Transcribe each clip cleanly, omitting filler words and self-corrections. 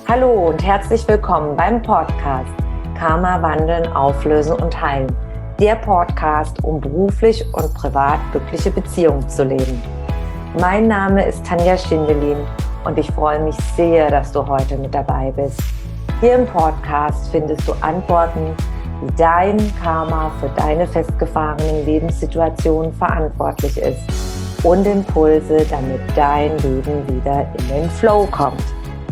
Hallo und herzlich willkommen beim Podcast Karma wandeln, auflösen und heilen. Der Podcast, um beruflich und privat glückliche Beziehungen zu leben. Mein Name ist Tanja Schindelin und ich freue mich sehr, dass du heute mit dabei bist. Hier im Podcast findest du Antworten, wie dein Karma für deine festgefahrenen Lebenssituationen verantwortlich ist und Impulse, damit dein Leben wieder in den Flow kommt.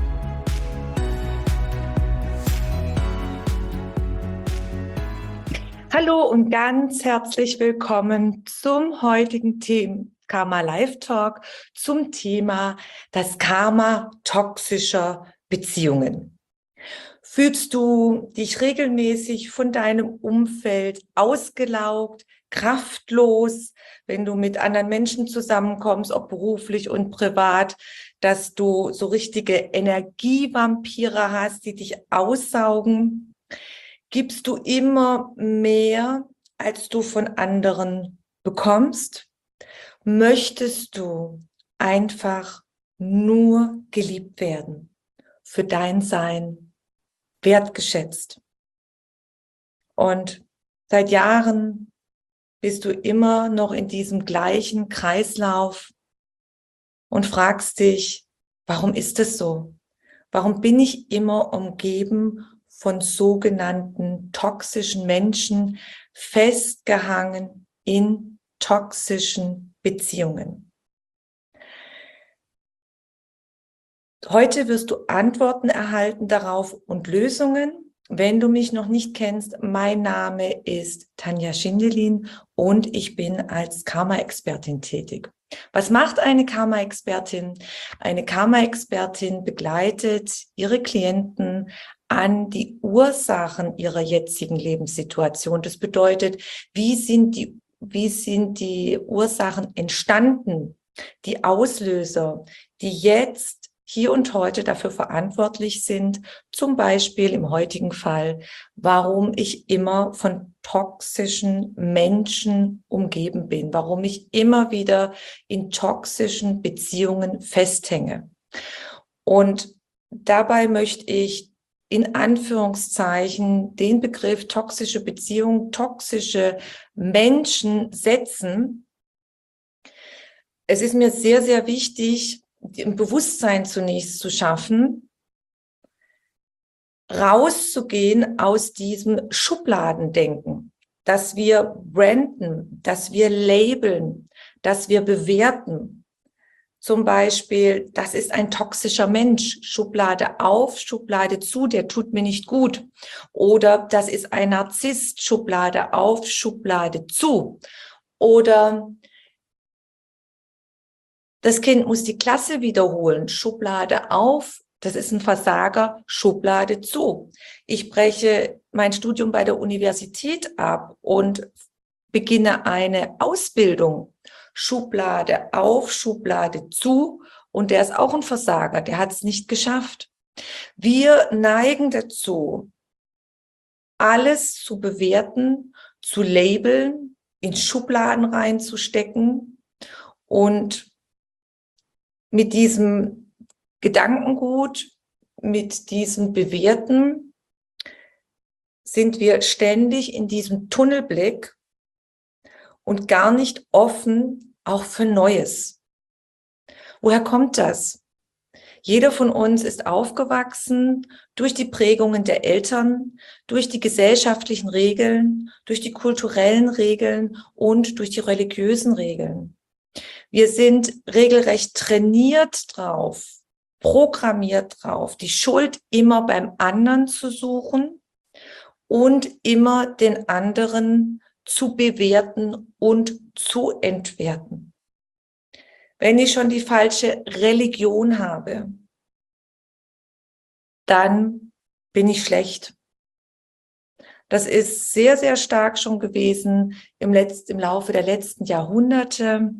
Hallo und ganz herzlich willkommen zum heutigen Thema Karma Live Talk zum Thema das Karma toxischer Beziehungen. Fühlst du dich regelmäßig von deinem Umfeld ausgelaugt, kraftlos, wenn du mit anderen Menschen zusammenkommst, ob beruflich und privat, dass du so richtige Energievampire hast, die dich aussaugen? Gibst du immer mehr, als du von anderen bekommst? Möchtest du einfach nur geliebt werden, für dein Sein wertgeschätzt? Und seit Jahren bist du immer noch in diesem gleichen Kreislauf und fragst dich, warum ist es so? Warum bin ich immer umgeben von sogenannten toxischen Menschen, festgehangen in toxischen Beziehungen? Heute wirst du Antworten erhalten darauf und Lösungen. Wenn du mich noch nicht kennst, mein Name ist Tanja Schindelin und ich bin als Karma-Expertin tätig. Was macht eine Karma-Expertin? Eine Karma-Expertin begleitet ihre Klienten an die Ursachen ihrer jetzigen Lebenssituation. Das bedeutet, wie sind die Ursachen entstanden, die Auslöser, die jetzt hier und heute dafür verantwortlich sind, zum Beispiel im heutigen Fall, warum ich immer von toxischen Menschen umgeben bin, warum ich immer wieder in toxischen Beziehungen festhänge. Und dabei möchte ich in Anführungszeichen den Begriff toxische Beziehung, toxische Menschen setzen. Es ist mir sehr, sehr wichtig, ein Bewusstsein zunächst zu schaffen, rauszugehen aus diesem Schubladendenken, dass wir branden, dass wir labeln, dass wir bewerten. Zum Beispiel, das ist ein toxischer Mensch, Schublade auf, Schublade zu, der tut mir nicht gut. Oder das ist ein Narzisst, Schublade auf, Schublade zu. Oder das Kind muss die Klasse wiederholen, Schublade auf, das ist ein Versager, Schublade zu. Ich breche mein Studium bei der Universität ab und beginne eine Ausbildung, Schublade auf, Schublade zu, und der ist auch ein Versager, der hat es nicht geschafft. Wir neigen dazu, alles zu bewerten, zu labeln, in Schubladen reinzustecken, und mit diesem Gedankengut, mit diesem Bewerten sind wir ständig in diesem Tunnelblick und gar nicht offen auch für Neues. Woher kommt das? Jeder von uns ist aufgewachsen durch die Prägungen der Eltern, durch die gesellschaftlichen Regeln, durch die kulturellen Regeln und durch die religiösen Regeln. Wir sind regelrecht trainiert drauf, programmiert drauf, die Schuld immer beim anderen zu suchen und immer den anderen zu bewerten und zu entwerten. Wenn ich schon die falsche Religion habe, dann bin ich schlecht. Das ist sehr, sehr stark schon gewesen im Laufe der letzten Jahrhunderte.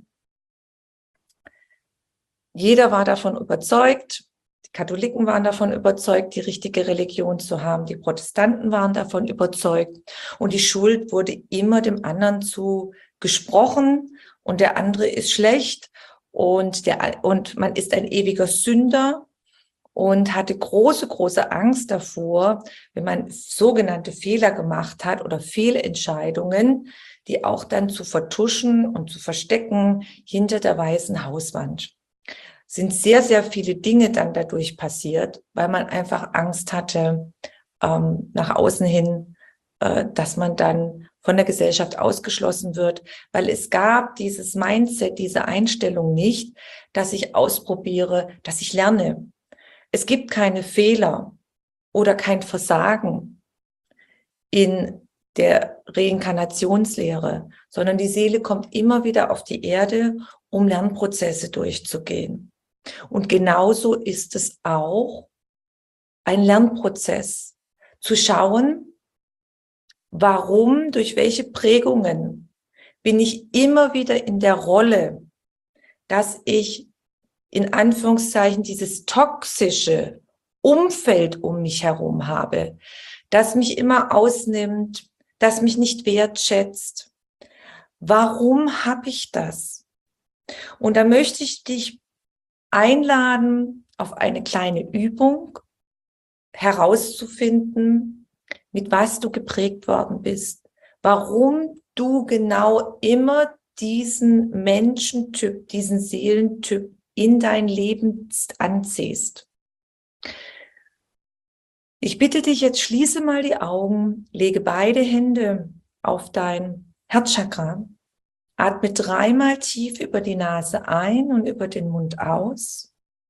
Jeder war davon überzeugt, die Katholiken waren davon überzeugt, die richtige Religion zu haben, die Protestanten waren davon überzeugt, und die Schuld wurde immer dem anderen zugesprochen, und der andere ist schlecht und man ist ein ewiger Sünder, und hatte große, große Angst davor, wenn man sogenannte Fehler gemacht hat oder Fehlentscheidungen, die auch dann zu vertuschen und zu verstecken hinter der weißen Hauswand. Sind sehr, sehr viele Dinge dann dadurch passiert, weil man einfach Angst hatte, nach außen hin, dass man dann von der Gesellschaft ausgeschlossen wird, weil es gab dieses Mindset, diese Einstellung nicht, dass ich ausprobiere, dass ich lerne. Es gibt keine Fehler oder kein Versagen in der Reinkarnationslehre, sondern die Seele kommt immer wieder auf die Erde, um Lernprozesse durchzugehen. Und genauso ist es auch ein Lernprozess, zu schauen, warum, durch welche Prägungen bin ich immer wieder in der Rolle, dass ich in Anführungszeichen dieses toxische Umfeld um mich herum habe, das mich immer ausnimmt, das mich nicht wertschätzt. Warum habe ich das? Und da möchte ich dich einladen, auf eine kleine Übung herauszufinden, mit was du geprägt worden bist, warum du genau immer diesen Menschentyp, diesen Seelentyp in dein Leben anziehst. Ich bitte dich jetzt, schließe mal die Augen, lege beide Hände auf dein Herzchakra, atme 3-mal tief über die Nase ein und über den Mund aus.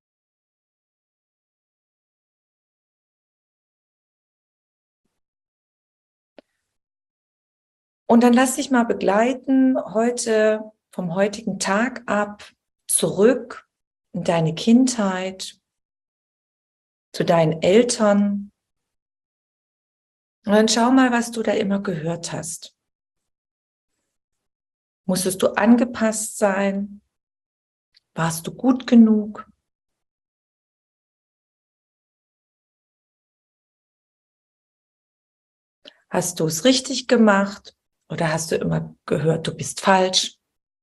Und dann lass dich mal begleiten, heute, vom heutigen Tag ab, zurück in deine Kindheit, zu deinen Eltern. Und dann schau mal, was du da immer gehört hast. Musstest du angepasst sein? Warst du gut genug? Hast du es richtig gemacht? Oder hast du immer gehört, du bist falsch?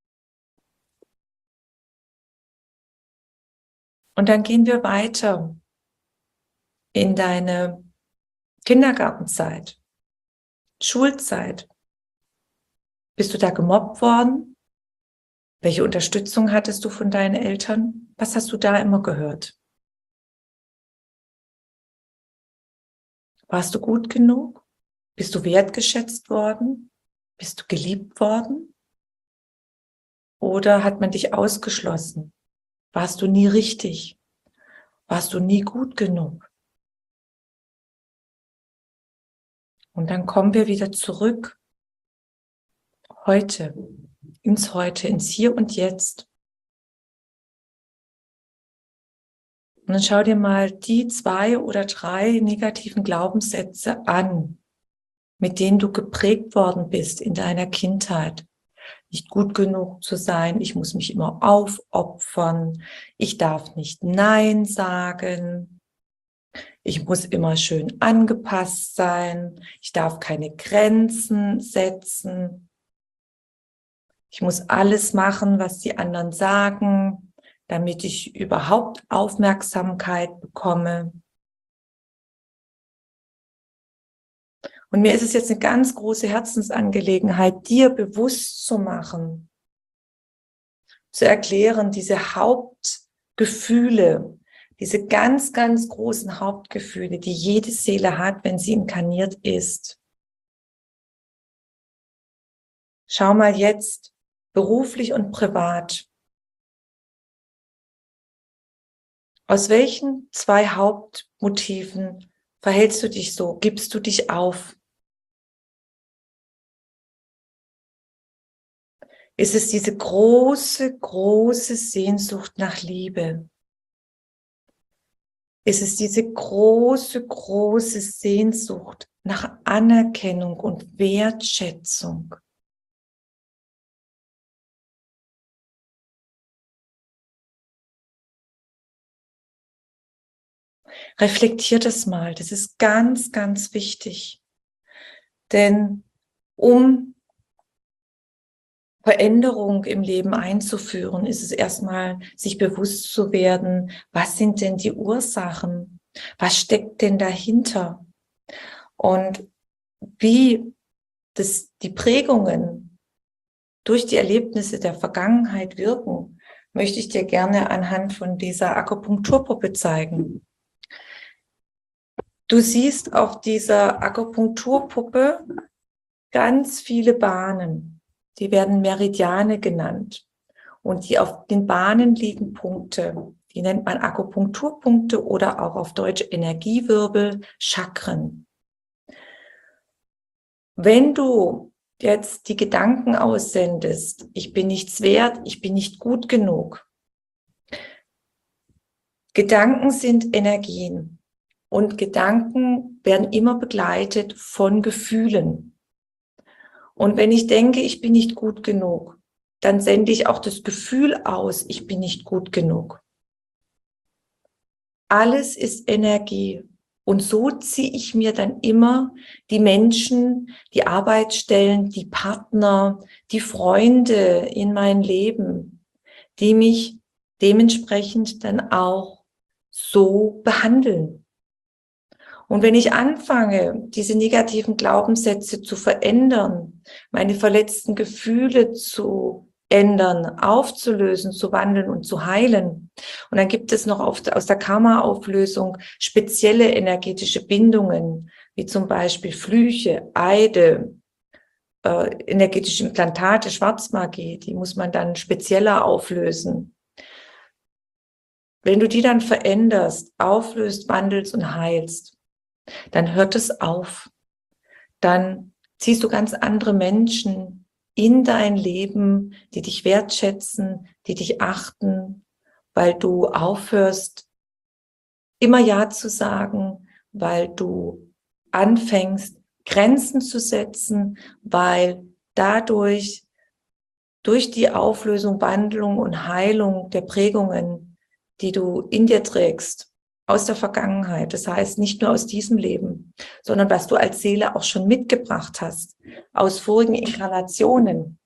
Und dann gehen wir weiter in deine Kindergartenzeit, Schulzeit. Bist du da gemobbt worden? Welche Unterstützung hattest du von deinen Eltern? Was hast du da immer gehört? Warst du gut genug? Bist du wertgeschätzt worden? Bist du geliebt worden? Oder hat man dich ausgeschlossen? Warst du nie richtig? Warst du nie gut genug? Und dann kommen wir wieder zurück, heute, ins Hier und Jetzt. Und dann schau dir mal die 2 oder 3 negativen Glaubenssätze an, mit denen du geprägt worden bist in deiner Kindheit. Nicht gut genug zu sein, ich muss mich immer aufopfern, ich darf nicht Nein sagen, ich muss immer schön angepasst sein, ich darf keine Grenzen setzen, ich muss alles machen, was die anderen sagen, damit ich überhaupt Aufmerksamkeit bekomme. Und mir ist es jetzt eine ganz große Herzensangelegenheit, dir bewusst zu machen, zu erklären, diese Hauptgefühle, diese ganz, ganz großen Hauptgefühle, die jede Seele hat, wenn sie inkarniert ist. Schau mal jetzt, beruflich und privat. Aus welchen 2 Hauptmotiven verhältst du dich so? Gibst du dich auf? Ist es diese große, große Sehnsucht nach Liebe? Ist es diese große, große Sehnsucht nach Anerkennung und Wertschätzung? Reflektier das mal, das ist ganz, ganz wichtig. Denn um Veränderung im Leben einzuführen, ist es erstmal, sich bewusst zu werden, was sind denn die Ursachen? Was steckt denn dahinter? Und wie die Prägungen durch die Erlebnisse der Vergangenheit wirken, möchte ich dir gerne anhand von dieser Akupunkturpuppe zeigen. Du siehst auf dieser Akupunkturpuppe ganz viele Bahnen. Die werden Meridiane genannt. Und die auf den Bahnen liegen Punkte. Die nennt man Akupunkturpunkte oder auch auf Deutsch Energiewirbel, Chakren. Wenn du jetzt die Gedanken aussendest, ich bin nichts wert, ich bin nicht gut genug. Gedanken sind Energien und Gedanken werden immer begleitet von Gefühlen. Und wenn ich denke, ich bin nicht gut genug, dann sende ich auch das Gefühl aus, ich bin nicht gut genug. Alles ist Energie. Und so ziehe ich mir dann immer die Menschen, die Arbeitsstellen, die Partner, die Freunde in mein Leben, die mich dementsprechend dann auch so behandeln. Und wenn ich anfange, diese negativen Glaubenssätze zu verändern, meine verletzten Gefühle zu ändern, aufzulösen, zu wandeln und zu heilen. Und dann gibt es noch aus der Karma-Auflösung spezielle energetische Bindungen, wie zum Beispiel Flüche, Eide, energetische Implantate, Schwarzmagie, die muss man dann spezieller auflösen. Wenn du die dann veränderst, auflöst, wandelst und heilst, dann hört es auf. Dann ziehst du ganz andere Menschen in dein Leben, die dich wertschätzen, die dich achten, weil du aufhörst, immer Ja zu sagen, weil du anfängst, Grenzen zu setzen, weil dadurch, durch die Auflösung, Wandlung und Heilung der Prägungen, die du in dir trägst, aus der Vergangenheit, das heißt nicht nur aus diesem Leben, sondern was du als Seele auch schon mitgebracht hast, aus vorigen Inkarnationen,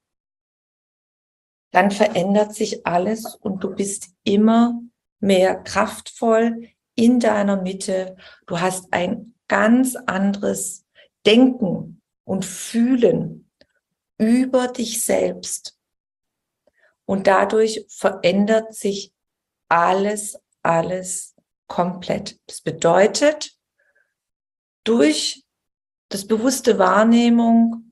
dann verändert sich alles und du bist immer mehr kraftvoll in deiner Mitte. Du hast ein ganz anderes Denken und Fühlen über dich selbst. Und dadurch verändert sich alles komplett. Das bedeutet, durch das bewusste Wahrnehmung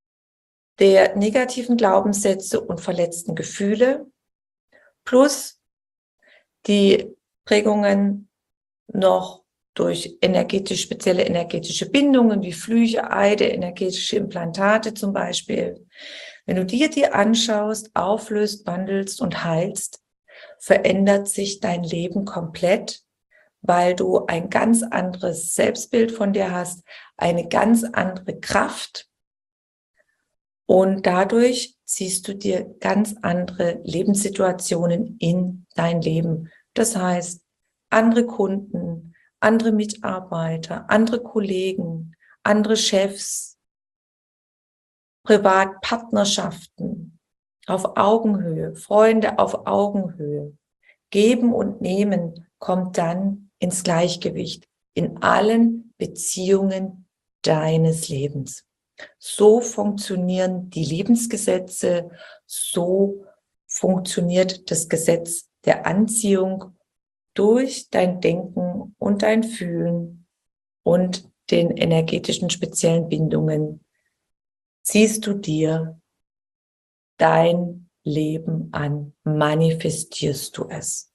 der negativen Glaubenssätze und verletzten Gefühle plus die Prägungen noch durch spezielle energetische Bindungen wie Flüche, Eide, energetische Implantate zum Beispiel. Wenn du dir die anschaust, auflöst, wandelst und heilst, verändert sich dein Leben komplett, weil du ein ganz anderes Selbstbild von dir hast, eine ganz andere Kraft und dadurch ziehst du dir ganz andere Lebenssituationen in dein Leben. Das heißt, andere Kunden, andere Mitarbeiter, andere Kollegen, andere Chefs, Privatpartnerschaften auf Augenhöhe, Freunde auf Augenhöhe. Geben und Nehmen kommt dann ins Gleichgewicht in allen Beziehungen deines Lebens. So funktionieren die Lebensgesetze, so funktioniert das Gesetz der Anziehung durch dein Denken und dein Fühlen und den energetischen speziellen Bindungen. Ziehst du dir dein Leben an, manifestierst du es.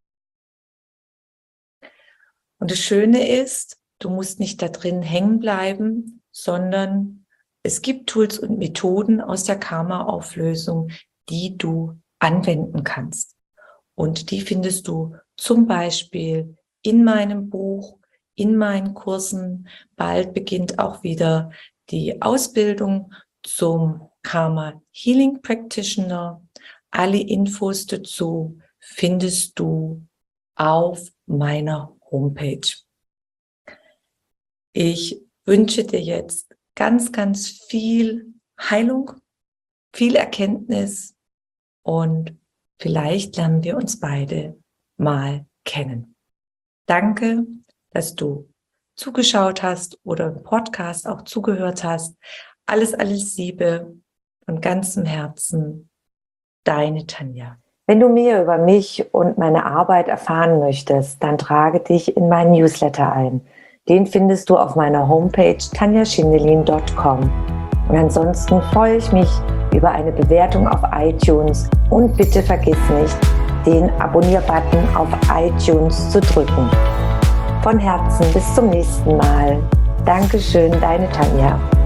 Und das Schöne ist, du musst nicht da drin hängen bleiben, sondern es gibt Tools und Methoden aus der Karma-Auflösung, die du anwenden kannst. Und die findest du zum Beispiel in meinem Buch, in meinen Kursen. Bald beginnt auch wieder die Ausbildung zum Karma Healing Practitioner. Alle Infos dazu findest du auf meiner Homepage. Ich wünsche dir jetzt ganz viel Heilung, viel Erkenntnis und vielleicht lernen wir uns beide mal kennen. Danke, dass du zugeschaut hast oder im Podcast auch zugehört hast. Alles Liebe von ganzem Herzen, deine Tanja. Wenn du mehr über mich und meine Arbeit erfahren möchtest, dann trage dich in meinen Newsletter ein. Den findest du auf meiner Homepage tanjaschindelin.com. Und ansonsten freue ich mich über eine Bewertung auf iTunes und bitte vergiss nicht, den Abonnier-Button auf iTunes zu drücken. Von Herzen bis zum nächsten Mal. Dankeschön, deine Tanja.